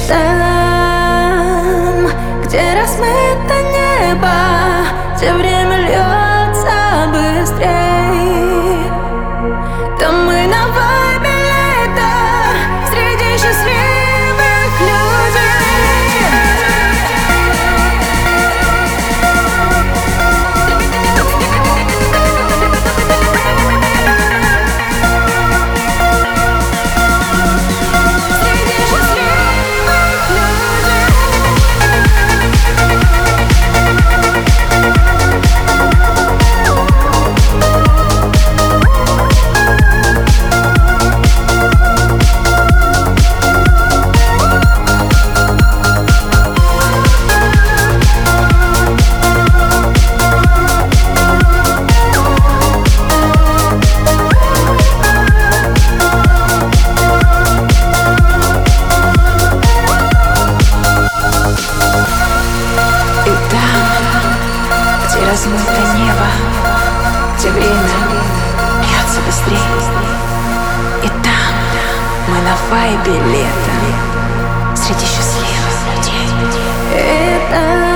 там, где размыто небо, где время льется быстрей, там мы на вайбе лета среди счастливых людей. Размыто небо, где время льется быстрее, и там мы на вайбе лета среди счастливых людей.